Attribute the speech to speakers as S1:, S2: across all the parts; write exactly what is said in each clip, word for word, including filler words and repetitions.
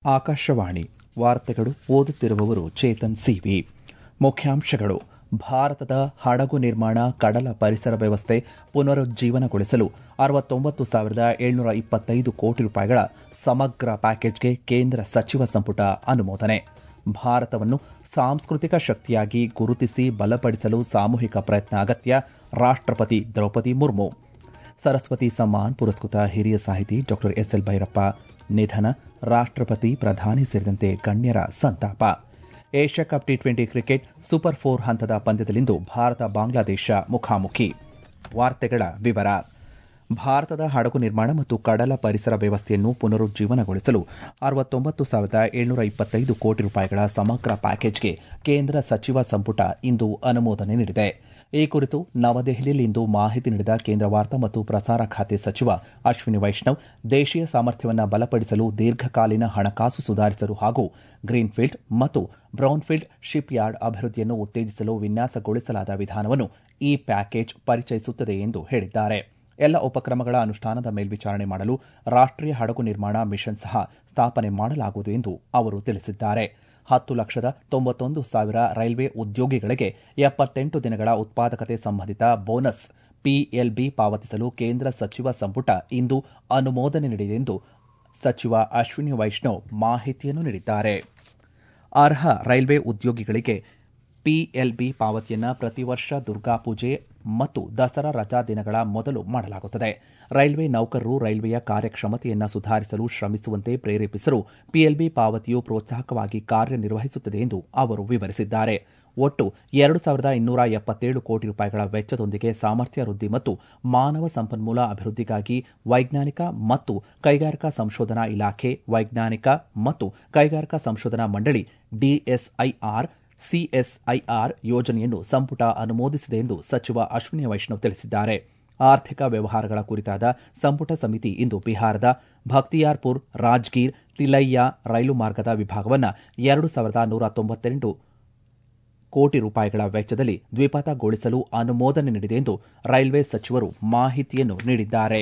S1: ಆಕಾಶವಾಣಿ ವಾರ್ತೆಗಳು ಓದುತ್ತಿರುವವರು ಚೇತನ್ ಸಿವಿ. ಮುಖ್ಯಾಂಶಗಳು: ಭಾರತದ ಹಡಗು ನಿರ್ಮಾಣ ಕಡಲ ಪರಿಸರ ವ್ಯವಸ್ಥೆ ಪುನರುಜ್ಜೀವನಗೊಳಿಸಲು ಅರವತ್ತೊಂಬತ್ತು ಸಾವಿರದ ಏಳ್ನೂರ ಇಪ್ಪತ್ತೈದು ಕೋಟಿ ರೂಪಾಯಿಗಳ ಸಮಗ್ರ ಪ್ಯಾಕೇಜ್ಗೆ ಕೇಂದ್ರ ಸಚಿವ ಸಂಪುಟ ಅನುಮೋದನೆ. ಭಾರತವನ್ನು ಸಾಂಸ್ಕೃತಿಕ ಶಕ್ತಿಯಾಗಿ ಗುರುತಿಸಿ ಬಲಪಡಿಸಲು ಸಾಮೂಹಿಕ ಪ್ರಯತ್ನ ಅಗತ್ಯ. ರಾಷ್ಟ್ರಪತಿ ದ್ರೌಪದಿ ಮುರ್ಮು. ಸರಸ್ವತಿ ಸಮ್ಮಾನ್ ಪುರಸ್ಕೃತ ಹಿರಿಯ ಸಾಹಿತಿ ಡಾ ಎಸ್ ಎಲ್ ಭೈರಪ್ಪ ನಿಧನ. ರಾಷ್ಟ್ರಪತಿ, ಪ್ರಧಾನಿ ಸೇರಿದಂತೆ ಗಣ್ಯರ ಸಂತಾಪ. Asia cup T twenty cricket super four ಹಂತದ ಪಂದ್ಯದಲ್ಲಿಂದು ಭಾರತ ಬಾಂಗ್ಲಾದೇಶ ಮುಖಾಮುಖಿ. ವಾರ್ತೆಗಳ ವಿವರ. ಭಾರತದ ಹಡಗು ನಿರ್ಮಾಣ ಮತ್ತು ಕಡಲ ಪರಿಸರ ವ್ಯವಸ್ಥೆಯನ್ನು ಪುನರುಜ್ಜೀವನಗೊಳಿಸಲು ಅರವತ್ತೊಂಬತ್ತು ಸಾವಿರದ ಏಳ್ನೂರ ಇಪ್ಪತ್ತೈದು ಕೋಟಿ ರೂಪಾಯಿಗಳ ಸಮಗ್ರ ಪ್ಯಾಕೇಜ್ಗೆ ಕೇಂದ್ರ ಸಚಿವ ಸಂಪುಟ ಇಂದು ಅನುಮೋದನೆ ನೀಡಿದೆ. ಈ ಕುರಿತು ನವದೆಹಲಿಯಲ್ಲಿಂದು ಮಾಹಿತಿ ನೀಡಿದ ಕೇಂದ್ರ ವಾರ್ತಾ ಮತ್ತು ಪ್ರಸಾರ ಖಾತೆ ಸಚಿವ ಅಶ್ವಿನಿ ವೈಷ್ಣವ್, ದೇಶೀಯ ಸಾಮರ್ಥ್ಯವನ್ನು ಬಲಪಡಿಸಲು, ದೀರ್ಘಕಾಲೀನ ಹಣಕಾಸು ಸುಧಾರಿಸಲು ಹಾಗೂ ಗ್ರೀನ್ಫೀಲ್ಡ್ ಮತ್ತು ಬ್ರೌನ್ಫೀಲ್ಡ್ ಶಿಪ್ ಯಾರ್ಡ್ ಅಭಿವೃದ್ಧಿಯನ್ನು ಉತ್ತೇಜಿಸಲು ವಿನ್ಯಾಸಗೊಳಿಸಲಾದ ವಿಧಾನವನ್ನು ಈ ಪ್ಯಾಕೇಜ್ ಪರಿಚಯಿಸುತ್ತದೆ ಎಂದು ಹೇಳಿದ್ದಾರೆ. ಎಲ್ಲ ಉಪಕ್ರಮಗಳ ಅನುಷ್ಠಾನದ ಮೇಲ್ವಿಚಾರಣೆ ಮಾಡಲು ರಾಷ್ಟೀಯ ಹಡಗು ನಿರ್ಮಾಣ ಮಿಷನ್ ಸಹ ಸ್ಥಾಪನೆ ಮಾಡಲಾಗುವುದು ಎಂದು ಅವರು ತಿಳಿಸಿದ್ದಾರೆ. ಹತ್ತು ಲಕ್ಷದ ತೊಂಬತ್ತೊಂದು ಸಾವಿರ ರೈಲ್ವೆ ಉದ್ಯೋಗಿಗಳಿಗೆ ಎಪ್ಪತ್ತೆಂಟು ದಿನಗಳ ಉತ್ಪಾದಕತೆ ಸಂಬಂಧಿತ ಬೋನಸ್ ಪಿಎಲ್ಬಿ ಪಾವತಿಸಲು ಕೇಂದ್ರ ಸಚಿವ ಸಂಪುಟ ಇಂದು ಅನುಮೋದನೆ ನೀಡಿದೆ ಎಂದು ಸಚಿವ ಅಶ್ವಿನಿ ವೈಷ್ಣವ್ ಮಾಹಿತಿಯನ್ನು ನೀಡಿದ್ದಾರೆ. ಅರ್ಹ ರೈಲ್ವೆ ಉದ್ಯೋಗಿಗಳಿಗೆ ಪಿಎಲ್ಬಿ ಪಾವತಿಯನ್ನು ಪ್ರತಿ ವರ್ಷ ದುರ್ಗಾಪೂಜೆ ಮತ್ತು ದಸರಾ ರಜಾ ದಿನಗಳ ಮೊದಲು ಮಾಡಲಾಗುತ್ತದೆ. ರೈಲ್ವೆ ನೌಕರರು ರೈಲ್ವೆಯ ಕಾರ್ಯಕ್ಷಮತೆಯನ್ನು ಸುಧಾರಿಸಲು ಶ್ರಮಿಸುವಂತೆ ಪ್ರೇರೇಪಿಸಲು ಪಿಎಲ್ಬಿ ಪಾವತಿಯು ಪ್ರೋತ್ಸಾಹಕವಾಗಿ ಕಾರ್ಯನಿರ್ವಹಿಸುತ್ತದೆ ಎಂದು ಅವರು ವಿವರಿಸಿದ್ದಾರೆ. ಒಟ್ಟು ಎರಡು ಸಾವಿರದ ಇನ್ನೂರ ಎಪ್ಪತ್ತೇಳು ಕೋಟಿ ರೂಪಾಯಿಗಳ ವೆಚ್ಚದೊಂದಿಗೆ ಸಾಮರ್ಥ್ಯ ವೃದ್ಧಿ ಮತ್ತು ಮಾನವ ಸಂಪನ್ಮೂಲ ಅಭಿವೃದ್ಧಿಗಾಗಿ ವೈಜ್ಞಾನಿಕ ಮತ್ತು ಕೈಗಾರಿಕಾ ಸಂಶೋಧನಾ ಇಲಾಖೆ, ವೈಜ್ಞಾನಿಕ ಮತ್ತು ಕೈಗಾರಿಕಾ ಸಂಶೋಧನಾ ಮಂಡಳಿ ಡಿಎಸ್ಐಆರ್ ಸಿಎಸ್ಐಆರ್ ಯೋಜನೆಯನ್ನು ಸಂಪುಟ ಅನುಮೋದಿಸಿದೆ ಎಂದು ಸಚಿವ ಅಶ್ವಿನಿ ವೈಷ್ಣವ್ ತಿಳಿಸಿದ್ದಾರೆ. ಆರ್ಥಿಕ ವ್ಯವಹಾರಗಳ ಕುರಿತಾದ ಸಂಪುಟ ಸಮಿತಿ ಇಂದು ಬಿಹಾರದ ಭಕ್ತಿಯಾರ್ಪುರ್ ರಾಜ್ಗೀರ್ ತಿಲೈಯಾ ರೈಲು ಮಾರ್ಗದ ವಿಭಾಗವನ್ನು ಎರಡು ಸಾವಿರದ ನೂರ ತೊಂಬತ್ತೆಂಟು ಕೋಟಿ ರೂಪಾಯಿಗಳ ವೆಚ್ಚದಲ್ಲಿ ದ್ವಿಪಥಗೊಳಿಸಲು ಅನುಮೋದನೆ ನೀಡಿದೆ ಎಂದು ರೈಲ್ವೆ ಸಚಿವರು ಮಾಹಿತಿಯನ್ನು ನೀಡಿದ್ದಾರೆ.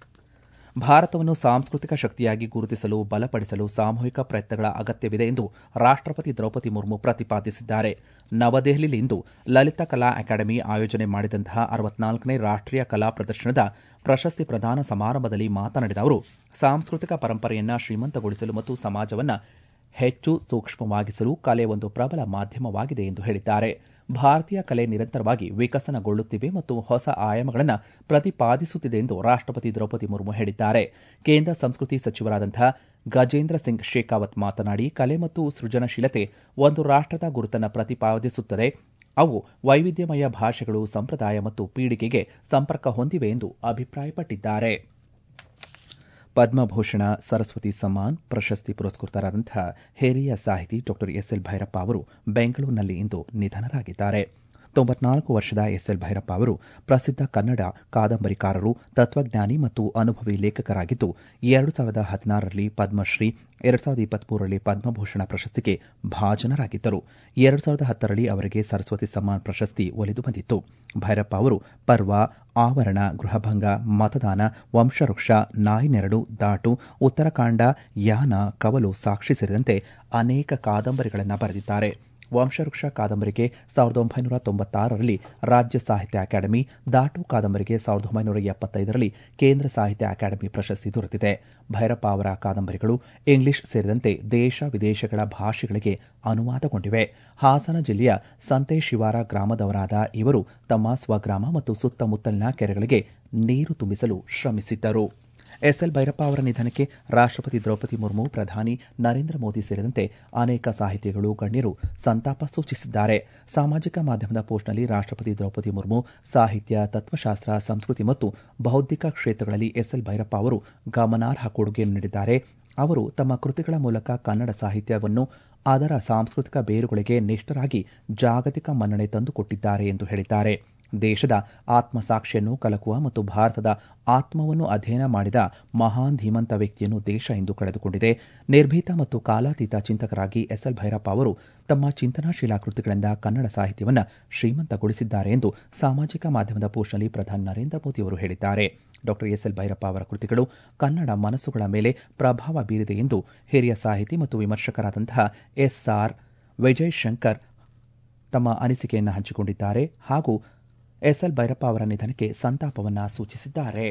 S1: ಭಾರತವನ್ನು ಸಾಂಸ್ಕೃತಿಕ ಶಕ್ತಿಯಾಗಿ ಗುರುತಿಸಲು ಬಲಪಡಿಸಲು ಸಾಮೂಹಿಕ ಪ್ರಯತ್ನಗಳ ಅಗತ್ಯವಿದೆ ಎಂದು ರಾಷ್ಟ್ರಪತಿ ದ್ರೌಪದಿ ಮುರ್ಮು ಪ್ರತಿಪಾದಿಸಿದ್ದಾರೆ. ನವದೆಹಲಿಯಲ್ಲಿಂದು ಲಲಿತ ಕಲಾ ಅಕಾಡೆಮಿ ಆಯೋಜನೆ ಮಾಡಿದಂತಹ ಅರವತ್ನಾಲ್ಕನೇ ರಾಷ್ಟೀಯ ಕಲಾ ಪ್ರದರ್ಶನದ ಪ್ರಶಸ್ತಿ ಪ್ರದಾನ ಸಮಾರಂಭದಲ್ಲಿ ಮಾತನಾಡಿದ ಅವರು, ಸಾಂಸ್ಕೃತಿಕ ಪರಂಪರೆಯನ್ನು ಶ್ರೀಮಂತಗೊಳಿಸಲು ಮತ್ತು ಸಮಾಜವನ್ನು ಹೆಚ್ಚು ಸೂಕ್ಷ್ಮವಾಗಿಸಲು ಕಲೆ ಒಂದು ಪ್ರಬಲ ಮಾಧ್ಯಮವಾಗಿದೆ ಎಂದು ಹೇಳಿದ್ದಾರೆ. ಭಾರತೀಯ ಕಲೆ ನಿರಂತರವಾಗಿ ವಿಕಸನಗೊಳ್ಳುತ್ತಿವೆ ಮತ್ತು ಹೊಸ ಆಯಾಮಗಳನ್ನು ಪ್ರತಿಪಾದಿಸುತ್ತಿದೆ ಎಂದು ರಾಷ್ಟ್ರಪತಿ ದ್ರೌಪದಿ ಮುರ್ಮು ಹೇಳಿದ್ದಾರೆ. ಕೇಂದ್ರ ಸಂಸ್ಕೃತಿ ಸಚಿವರಾದಂತಹ ಗಜೇಂದ್ರ ಸಿಂಗ್ ಶೇಖಾವತ್ ಮಾತನಾಡಿ, ಕಲೆ ಮತ್ತು ಸೃಜನಶೀಲತೆ ಒಂದು ರಾಷ್ಟದ ಗುರುತನ್ನು ಪ್ರತಿಪಾದಿಸುತ್ತದೆ. ಅವು ವೈವಿಧ್ಯಮಯ ಭಾಷೆಗಳು, ಸಂಪ್ರದಾಯ ಮತ್ತು ಪೀಳಿಗೆಗೆ ಸಂಪರ್ಕ ಹೊಂದಿವೆ ಎಂದು ಅಭಿಪ್ರಾಯಪಟ್ಟಿದ್ದಾರೆ. ಪದ್ಮಭೂಷಣ, ಸರಸ್ವತಿ ಸಮ್ಮಾನ್ ಪ್ರಶಸ್ತಿ ಪುರಸ್ಕೃತರಾದಂತಹ ಹಿರಿಯ ಸಾಹಿತಿ ಡಾ ಎಸ್ ಎಲ್ ಭೈರಪ್ಪ ಅವರು ಬೆಂಗಳೂರಿನಲ್ಲಿ ಇಂದು ನಿಧನರಾಗಿದ್ದಾರೆ. ತೊಂಬತ್ನಾಲ್ಕು ವರ್ಷದ ಎಸ್ ಎಲ್ ಭೈರಪ್ಪ ಅವರು ಪ್ರಸಿದ್ಧ ಕನ್ನಡ ಕಾದಂಬರಿಕಾರರು, ತತ್ವಜ್ಞಾನಿ ಮತ್ತು ಅನುಭವಿ ಲೇಖಕರಾಗಿದ್ದು, ಎರಡು ಸಾವಿರದ ಹದಿನಾರರಲ್ಲಿ ಪದ್ಮಶ್ರೀ, ಎರಡು ಸಾವಿರದ ಇಪ್ಪತ್ಮೂರರಲ್ಲಿ ಪದ್ಮಭೂಷಣ ಪ್ರಶಸ್ತಿಗೆ ಭಾಜನರಾಗಿದ್ದರು. ಎರಡು ಸಾವಿರದ ಹತ್ತರಲ್ಲಿ ಅವರಿಗೆ ಸರಸ್ವತಿ ಸಮ್ಮಾನ್ ಪ್ರಶಸ್ತಿ ಒಲಿದು ಬಂದಿತ್ತು. ಭೈರಪ್ಪ ಅವರು ಪರ್ವ, ಆವರಣ, ಗೃಹಭಂಗ, ಮತದಾನ, ವಂಶವೃಕ್ಷ, ನಾಯಿನೆರಳು, ದಾಟು, ಉತ್ತರಕಾಂಡ, ಯಾನ, ಕವಲು, ಸಾಕ್ಷಿ ಸೇರಿದಂತೆ ಅನೇಕ ಕಾದಂಬರಿಗಳನ್ನು ಬರೆದಿದ್ದಾರೆ. ವಂಶವೃಕ್ಷ ಕಾದಂಬರಿಗೆ ಸಾವಿರದ ಒಂಬೈನೂರ ತೊಂಬತ್ತಾರರಲ್ಲಿ ರಾಜ್ಯ ಸಾಹಿತ್ಯ ಅಕಾಡೆಮಿ, ದಾಟು ಕಾದಂಬರಿಗೆ ಸಾವಿರದ ಒಂಬೈನೂರ ಎಪ್ಪತ್ತೈದರಲ್ಲಿ ಕೇಂದ್ರ ಸಾಹಿತ್ಯ ಅಕಾಡೆಮಿ ಪ್ರಶಸ್ತಿ ದೊರೆತಿದೆ. ಭೈರಪ್ಪ ಅವರ ಕಾದಂಬರಿಗಳು ಇಂಗ್ಲಿಷ್ ಸೇರಿದಂತೆ ದೇಶ ವಿದೇಶಗಳ ಭಾಷೆಗಳಿಗೆ ಅನುವಾದಗೊಂಡಿವೆ. ಹಾಸನ ಜಿಲ್ಲೆಯ ಸಂತೇಶಿವಾರ ಗ್ರಾಮದವರಾದ ಇವರು ತಮ್ಮ ಸ್ವಗ್ರಾಮ ಮತ್ತು ಸುತ್ತಮುತ್ತಲಿನ ಕೆರೆಗಳಿಗೆ ನೀರು ತುಂಬಿಸಲು ಶ್ರಮಿಸಿದ್ದರು. ಎಸ್ ಎಲ್ ಭೈರಪ್ಪ ಅವರ ನಿಧನಕ್ಕೆ ರಾಷ್ಟ್ರಪತಿ ದ್ರೌಪದಿ ಮುರ್ಮು, ಪ್ರಧಾನಿ ನರೇಂದ್ರ ಮೋದಿ ಸೇರಿದಂತೆ ಅನೇಕ ಸಾಹಿತಿಗಳು, ಗಣ್ಯರು ಸಂತಾಪ ಸೂಚಿಸಿದ್ದಾರೆ. ಸಾಮಾಜಿಕ ಮಾಧ್ಯಮದ ಪೋಸ್ಟ್ನಲ್ಲಿ ರಾಷ್ಟ್ರಪತಿ ದ್ರೌಪದಿ ಮುರ್ಮು ಸಾಹಿತ್ಯ, ತತ್ವಶಾಸ್ತ್ರ, ಸಂಸ್ಕೃತಿ ಮತ್ತು ಬೌದ್ಧಿಕ ಕ್ಷೇತ್ರಗಳಲ್ಲಿ ಎಸ್ ಎಲ್ ಭೈರಪ್ಪ ಅವರು ಗಮನಾರ್ಹ ಕೊಡುಗೆಯನ್ನು ನೀಡಿದ್ದಾರೆ. ಅವರು ತಮ್ಮ ಕೃತಿಗಳ ಮೂಲಕ ಕನ್ನಡ ಸಾಹಿತ್ಯವನ್ನು ಅದರ ಸಾಂಸ್ಕೃತಿಕ ಬೇರುಗಳಿಗೆ ನಿಷ್ಠರಾಗಿ ಜಾಗತಿಕ ಮನ್ನಣೆ ತಂದುಕೊಟ್ಟಿದ್ದಾರೆ ಎಂದು ಹೇಳಿದ್ದಾರೆ. ದೇಶದ ಆತ್ಮಸಾಕ್ಷಿಯನ್ನು ಕಲಕುವ ಮತ್ತು ಭಾರತದ ಆತ್ಮವನ್ನು ಅಧ್ಯಯನ ಮಾಡಿದ ಮಹಾನ್ ಧೀಮಂತ ವ್ಯಕ್ತಿಯನ್ನು ದೇಶ ಇಂದು ಕಳೆದುಕೊಂಡಿದೆ. ನಿರ್ಭೀತ ಮತ್ತು ಕಾಲಾತೀತ ಚಿಂತಕರಾಗಿ ಎಸ್ ಎಲ್ ಭೈರಪ್ಪ ಅವರು ತಮ್ಮ ಚಿಂತನಾಶೀಲ ಕೃತಿಗಳಿಂದ ಕನ್ನಡ ಸಾಹಿತ್ಯವನ್ನು ಶ್ರೀಮಂತಗೊಳಿಸಿದ್ದಾರೆ ಎಂದು ಸಾಮಾಜಿಕ ಮಾಧ್ಯಮದ ಪೋಸ್ಟ್ನಲ್ಲಿ ಪ್ರಧಾನಿ ನರೇಂದ್ರ ಮೋದಿ ಅವರು ಹೇಳಿದ್ದಾರೆ. ಡಾ ಎಸ್ ಎಲ್ ಭೈರಪ್ಪ ಅವರ ಕೃತಿಗಳು ಕನ್ನಡ ಮನಸ್ಸುಗಳ ಮೇಲೆ ಪ್ರಭಾವ ಬೀರಿದೆ ಎಂದು ಹಿರಿಯ ಸಾಹಿತಿ ಮತ್ತು ವಿಮರ್ಶಕರಾದಂತಹ ಎಸ್ ಆರ್ ವಿಜಯಶಂಕರ್ ತಮ್ಮ ಅನಿಸಿಕೆಯನ್ನು ಹಂಚಿಕೊಂಡಿದ್ದಾರೆ ಹಾಗೂ ಎಸ್ ಎಲ್ ಭೈರಪ್ಪ ಅವರ ನಿಧನಕ್ಕೆ ಸಂತಾಪವನ್ನ ಸೂಚಿಸಿದ್ದಾರೆ.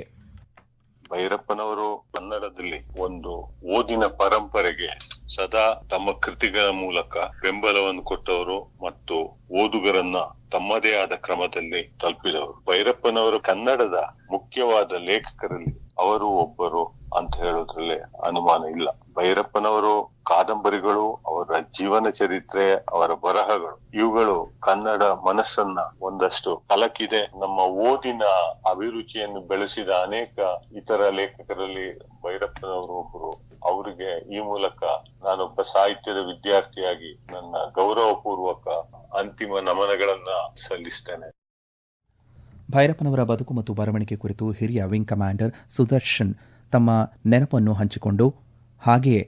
S2: ಭೈರಪ್ಪನವರು ಕನ್ನಡದಲ್ಲಿ ಒಂದು ಓದಿನ ಪರಂಪರೆಗೆ ಸದಾ ತಮ್ಮ ಕೃತಿಗಳ ಮೂಲಕ ಬೆಂಬಲವನ್ನು ಕೊಟ್ಟವರು ಮತ್ತು ಓದುಗರನ್ನ ತಮ್ಮದೇ ಆದ ಕ್ರಮದಲ್ಲಿ ತಲುಪಿದವರು. ಭೈರಪ್ಪನವರು ಕನ್ನಡದ ಮುಖ್ಯವಾದ ಲೇಖಕರಲ್ಲಿ ಅವರು ಒಬ್ಬರು ಅಂತ ಹೇಳೋದ್ರಲ್ಲಿ ಅನುಮಾನ ಇಲ್ಲ. ಭೈರಪ್ಪನವರು ಕಾದಂಬರಿಗಳು, ಅವರ ಜೀವನ ಚರಿತ್ರೆ, ಅವರ ಬರಹಗಳು ಇವುಗಳು ಕನ್ನಡ ಮನಸ್ಸನ್ನ ಒಂದಷ್ಟು ಕಲಕಿದೆ. ನಮ್ಮ ಓದಿನ ಅಭಿರುಚಿಯನ್ನು ಬೆಳೆಸಿದ ಅನೇಕ ಇತರ ಲೇಖಕರಲ್ಲಿ ಭೈರಪ್ಪನವರು ಒಬ್ಬರು. ಅವರಿಗೆ ಈ ಮೂಲಕ ನಾನೊಬ್ಬ ಸಾಹಿತ್ಯದ ವಿದ್ಯಾರ್ಥಿಯಾಗಿ ನನ್ನ ಗೌರವಪೂರ್ವಕ ಅಂತಿಮ ನಮನಗಳನ್ನ ಸಲ್ಲಿಸ್ತೇನೆ.
S1: ಭೈರಪ್ಪನವರ ಬದುಕು ಮತ್ತು ಬರವಣಿಗೆ ಕುರಿತು ಹಿರಿಯ ವಿಂಗ್ ಕಮಾಂಡರ್ ಸುದರ್ಶನ್ ತಮ್ಮ ನೆನಪನ್ನು ಹಂಚಿಕೊಂಡು ಹಾಗೆಯೇ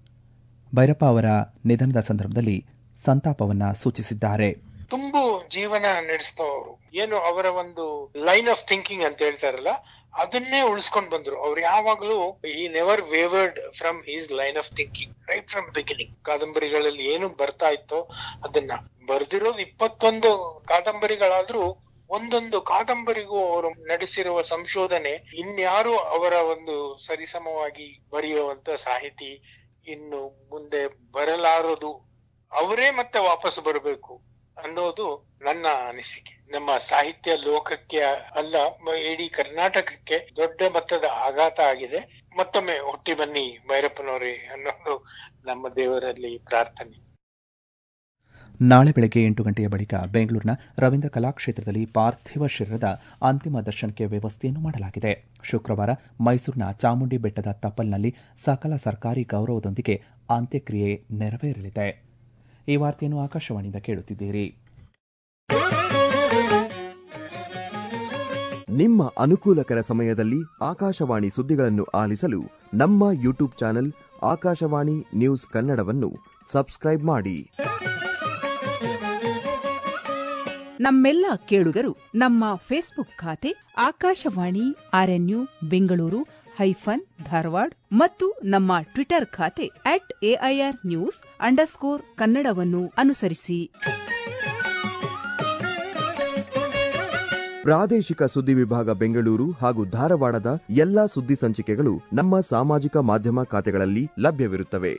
S1: ಭೈರಪ್ಪ ಅವರ ನಿಧನದ ಸಂದರ್ಭದಲ್ಲಿ ಸಂತಾಪವನ್ನ ಸೂಚಿಸಿದ್ದಾರೆ.
S3: ತುಂಬು ಜೀವನ ನಡೆಸಿದವರು, ಏನು ಅವರ ಒಂದು ಲೈನ್ ಆಫ್ ಥಿಂಕಿಂಗ್ ಅಂತ ಹೇಳ್ತಾರಲ್ಲ, ಅದನ್ನೇ ಉಳಿಸ್ಕೊಂಡ್ ಬಂದ್ರು. ಅವ್ರು ಯಾವಾಗ್ಲೂ ಈ never wavered from his line of thinking right from beginning. ಕಾದಂಬರಿಗಳಲ್ಲಿ ಏನು ಬರ್ತಾ ಇತ್ತೋ ಅದನ್ನ ಬರ್ದಿರೋದು ಇಪ್ಪತ್ತೊಂದು ಕಾದಂಬರಿಗಳಾದ್ರೂ ಒಂದೊಂದು ಕಾದಂಬರಿಗೂ ಅವರು ನಡೆಸಿರುವ ಸಂಶೋಧನೆ ಇನ್ಯಾರು ಅವರ ಒಂದು ಸರಿಸಮವಾಗಿ ಬರೆಯುವಂತ ಸಾಹಿತಿ ಇನ್ನು ಮುಂದೆ ಬರಲಾರದು. ಅವರೇ ಮತ್ತೆ ವಾಪಸ್ ಬರಬೇಕು ಅನ್ನೋದು ನನ್ನ ಅನಿಸಿಕೆ. ನಮ್ಮ ಸಾಹಿತ್ಯ ಲೋಕಕ್ಕೆ ಅಲ್ಲ, ಇಡೀ ಕರ್ನಾಟಕಕ್ಕೆ ದೊಡ್ಡ ಮಟ್ಟದ ಆಘಾತ ಆಗಿದೆ. ಮತ್ತೊಮ್ಮೆ ಹುಟ್ಟಿ ಬನ್ನಿ ಭೈರಪ್ಪನವರೇ ಅನ್ನೋದು ನಮ್ಮ ದೇವರಲ್ಲಿ ಪ್ರಾರ್ಥನೆ.
S1: ನಾಳೆ ಬೆಳಗ್ಗೆ ಎಂಟು ಗಂಟೆಯ ಬಳಿಕ ಬೆಂಗಳೂರಿನ ರವೀಂದ್ರ ಕಲಾಕ್ಷೇತ್ರದಲ್ಲಿ ಪಾರ್ಥಿವ ಶರೀರದ ಅಂತಿಮ ದರ್ಶನಕ್ಕೆ ವ್ಯವಸ್ಥೆಯನ್ನು ಮಾಡಲಾಗಿದೆ. ಶುಕ್ರವಾರ ಮೈಸೂರಿನ ಚಾಮುಂಡಿ ಬೆಟ್ಟದ ತಪ್ಪಲ್ನಲ್ಲಿ ಸಕಲ ಸರ್ಕಾರಿ ಗೌರವದೊಂದಿಗೆ ಅಂತ್ಯಕ್ರಿಯೆ ನೆರವೇರಲಿದೆ. ಈ ವಾರ್ತೆಯನ್ನು ಆಕಾಶವಾಣಿಯಿಂದ ಕೇಳುತ್ತಿದ್ದೀರಿ.
S4: ನಿಮ್ಮ ಅನುಕೂಲಕರ ಸಮಯದಲ್ಲಿ ಆಕಾಶವಾಣಿ ಸುದ್ದಿಗಳನ್ನು ಆಲಿಸಲು ನಮ್ಮ ಯೂಟ್ಯೂಬ್ ಚಾನೆಲ್ ಆಕಾಶವಾಣಿ ನ್ಯೂಸ್ ಕನ್ನಡವನ್ನು ಸಬ್ಸ್ಕ್ರೈಬ್ ಮಾಡಿ.
S5: ನಮ್ಮೆಲ್ಲ ಕೇಳುಗರು ನಮ್ಮ ಫೇಸ್ಬುಕ್ ಖಾತೆ ಆಕಾಶವಾಣಿ ಆರ್ಎನ್ಯು ಬೆಂಗಳೂರು ಹೈಫನ್ ಧಾರವಾಡ ಮತ್ತು ನಮ್ಮ ಟ್ವಿಟರ್ ಖಾತೆ ಅಟ್ ಎಐಆರ್ ನ್ಯೂಸ್ ಅಂಡರ್ಸ್ಕೋರ್ ಕನ್ನಡವನ್ನು ಅನುಸರಿಸಿ.
S4: ಪ್ರಾದೇಶಿಕ ಸುದ್ದಿ ವಿಭಾಗ ಬೆಂಗಳೂರು ಹಾಗೂ ಧಾರವಾಡದ ಎಲ್ಲಾ ಸುದ್ದಿ ಸಂಚಿಕೆಗಳು ನಮ್ಮ ಸಾಮಾಜಿಕ ಮಾಧ್ಯಮ ಖಾತೆಗಳಲ್ಲಿ ಲಭ್ಯವಿರುತ್ತವೆ.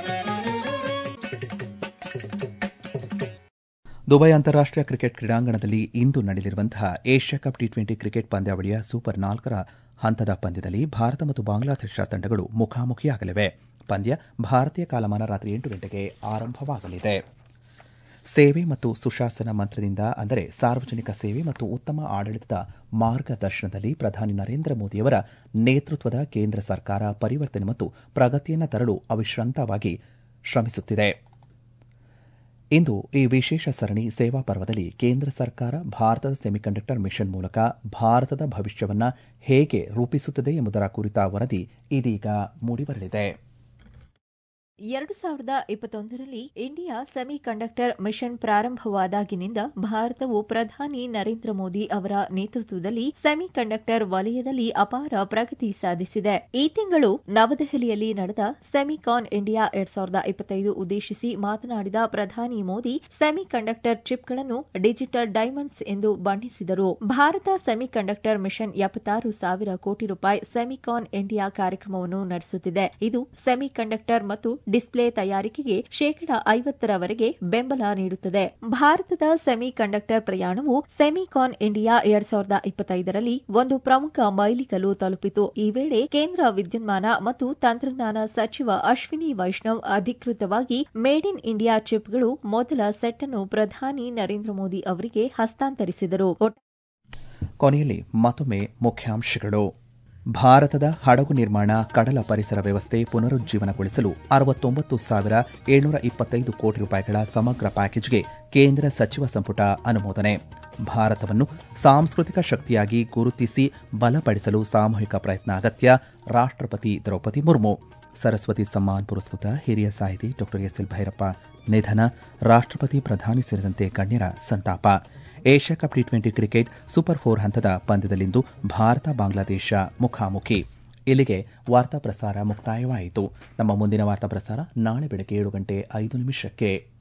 S1: ದುಬೈ ಅಂತಾರಾಷ್ಟೀಯ ಕ್ರಿಕೆಟ್ ಕ್ರೀಡಾಂಗಣದಲ್ಲಿ ಇಂದು ನಡೆಯಲಿರುವಂತಹ Asia cup T twenty cricket ಪಂದ್ಯಾವಳಿಯ ಸೂಪರ್ ನಾಲ್ಕರ ಹಂತದ ಪಂದ್ಯದಲ್ಲಿ ಭಾರತ ಮತ್ತು ಬಾಂಗ್ಲಾದೇಶ ತಂಡಗಳು ಮುಖಾಮುಖಿಯಾಗಲಿವೆ. ಪಂದ್ಯ ಭಾರತೀಯ ಕಾಲಮಾನ ರಾತ್ರಿ ಎಂಟು ಗಂಟೆಗೆ ಆರಂಭವಾಗಲಿದೆ. ಸೇವೆ ಮತ್ತು ಸುಶಾಸನ ಮಂತ್ರದಿಂದ ಅಂದರೆ ಸಾರ್ವಜನಿಕ ಸೇವೆ ಮತ್ತು ಉತ್ತಮ ಆಡಳಿತದ ಮಾರ್ಗದರ್ಶನದಲ್ಲಿ ಪ್ರಧಾನಿ ನರೇಂದ್ರ ಮೋದಿಯವರ ನೇತೃತ್ವದ ಕೇಂದ್ರ ಸರ್ಕಾರ ಪರಿವರ್ತನೆ ಮತ್ತು ಪ್ರಗತಿಯನ್ನು ತರಲು ಅವಿಶ್ರಾಂತವಾಗಿ ಶ್ರಮಿಸುತ್ತಿದೆ. ಇಂದು ಈ ವಿಶೇಷ ಸರಣಿ ಸೇವಾ ಪರ್ವದಲ್ಲಿ ಕೇಂದ್ರ ಸರ್ಕಾರ ಭಾರತದ ಸೆಮಿಕಂಡಕ್ಟರ್ ಮಿಷನ್ ಮೂಲಕ ಭಾರತದ ಭವಿಷ್ಯವನ್ನು ಹೇಗೆ ರೂಪಿಸುತ್ತದೆ ಎಂಬುದರ ಕುರಿತ ವರದಿ ಇದೀಗ ಮೂಡಿಬರಲಿದೆ.
S6: ಎರಡು ಸಾವಿರದ ಇಪ್ಪತ್ತೊಂದರಲ್ಲಿ ಇಂಡಿಯಾ ಸೆಮಿ ಕಂಡಕ್ಟರ್ ಮಿಷನ್ ಪ್ರಾರಂಭವಾದಾಗಿನಿಂದ ಭಾರತವು ಪ್ರಧಾನಿ ನರೇಂದ್ರ ಮೋದಿ ಅವರ ನೇತೃತ್ವದಲ್ಲಿ ಸೆಮಿ ಕಂಡಕ್ಟರ್ ವಲಯದಲ್ಲಿ ಅಪಾರ ಪ್ರಗತಿ ಸಾಧಿಸಿದೆ. ಈ ತಿಂಗಳು ನವದೆಹಲಿಯಲ್ಲಿ ನಡೆದ ಸೆಮಿಕಾನ್ ಇಂಡಿಯಾ ಎರಡ್ ಸಾವಿರದ ಇಪ್ಪತ್ತೈದು ಉದ್ದೇಶಿಸಿ ಮಾತನಾಡಿದ ಪ್ರಧಾನಿ ಮೋದಿ ಸೆಮಿ ಕಂಡಕ್ಟರ್ ಚಿಪ್ಗಳನ್ನು ಡಿಜಿಟಲ್ ಡೈಮಂಡ್ಸ್ ಎಂದು ಬಣ್ಣಿಸಿದರು. ಭಾರತ ಸೆಮಿ ಕಂಡಕ್ಟರ್ ಮಿಷನ್ ಎಪ್ಪತ್ತಾರು ಸಾವಿರ ಕೋಟಿ ರೂಪಾಯಿ ಸೆಮಿಕಾನ್ ಇಂಡಿಯಾ ಕಾರ್ಯಕ್ರಮವನ್ನು ನಡೆಸುತ್ತಿದೆ. ಇದು ಸೆಮಿ ಕಂಡಕ್ಟರ್ ಮತ್ತು ಡಿಸ್ಪ್ಲೇ ತಯಾರಿಕೆಗೆ ಶೇಕಡಾ ಐವತ್ತರವರೆಗೆ ಬೆಂಬಲ ನೀಡುತ್ತದೆ. ಭಾರತದ ಸೆಮಿ ಕಂಡಕ್ಟರ್ ಪ್ರಯಾಣವು ಸೆಮಿಕಾನ್ ಇಂಡಿಯಾ ಎರಡ್ ಸಾವಿರದ ಇಪ್ಪತ್ತೈದರಲ್ಲಿ ಒಂದು ಪ್ರಮುಖ ಮೈಲಿಗಲ್ಲು ತಲುಪಿತು. ಈ ವೇಳೆ ಕೇಂದ್ರ ವಿದ್ಯುನ್ಮಾನ ಮತ್ತು ತಂತ್ರಜ್ಞಾನ ಸಚಿವ ಅಶ್ವಿನಿ ವೈಷ್ಣವ್ ಅಧಿಕೃತವಾಗಿ ಮೇಡ್ ಇನ್ ಇಂಡಿಯಾ ಚಿಪ್ಗಳು ಮೊದಲ ಸೆಟ್ ಅನ್ನು ಪ್ರಧಾನಿ ನರೇಂದ್ರ ಮೋದಿ ಅವರಿಗೆ ಹಸ್ತಾಂತರಿಸಿದರು.
S1: ಕೊನೆಯಲ್ಲಿ ಮತ್ತೊಮ್ಮೆ ಮುಖ್ಯಾಂಶಗಳು. ಭಾರತದ ಹಡಗು ನಿರ್ಮಾಣ ಕಡಲ ಪರಿಸರ ವ್ಯವಸ್ಥೆ ಪುನರುಜ್ಜೀವನಗೊಳಿಸಲು ಅರವತ್ತೊಂಬತ್ತು ಸಾವಿರ ಏಳ್ನೂರ ಇಪ್ಪತ್ತೈದು ಕೋಟಿ ರೂಪಾಯಿಗಳ ಸಮಗ್ರ ಪ್ಯಾಕೇಜ್ಗೆ ಕೇಂದ್ರ ಸಚಿವ ಸಂಪುಟ ಅನುಮೋದನೆ. ಭಾರತವನ್ನು ಸಾಂಸ್ಕೃತಿಕ ಶಕ್ತಿಯಾಗಿ ಗುರುತಿಸಿ ಬಲಪಡಿಸಲು ಸಾಮೂಹಿಕ ಪ್ರಯತ್ನ ಅಗತ್ಯ. ರಾಷ್ಟ್ರಪತಿ ದ್ರೌಪದಿ ಮುರ್ಮು. ಸರಸ್ವತಿ ಸಮ್ಮಾನ್ ಪುರಸ್ಕೃತ ಹಿರಿಯ ಸಾಹಿತಿ ಡಾ ಎಸ್ ಎಲ್ ಭೈರಪ್ಪ ನಿಧನ. ರಾಷ್ಟ್ರಪತಿ, ಪ್ರಧಾನಿ ಸೇರಿದಂತೆ ಗಣ್ಯರ ಸಂತಾಪ. Asia cup T twenty cricket super four ಹಂತದ ಪಂದ್ಯದಲ್ಲಿಂದು ಭಾರತ ಬಾಂಗ್ಲಾದೇಶ ಮುಖಾಮುಖಿ. ಇಲ್ಲಿಗೆ ವಾರ್ತಾ ಪ್ರಸಾರ ಮುಕ್ತಾಯವಾಯಿತು. ನಮ್ಮ ಮುಂದಿನ ವಾರ್ತಾ ಪ್ರಸಾರ ನಾಳೆ ಬೆಳಗ್ಗೆ ಏಳು ಗಂಟೆ ಐದು ನಿಮಿಷಕ್ಕೆ.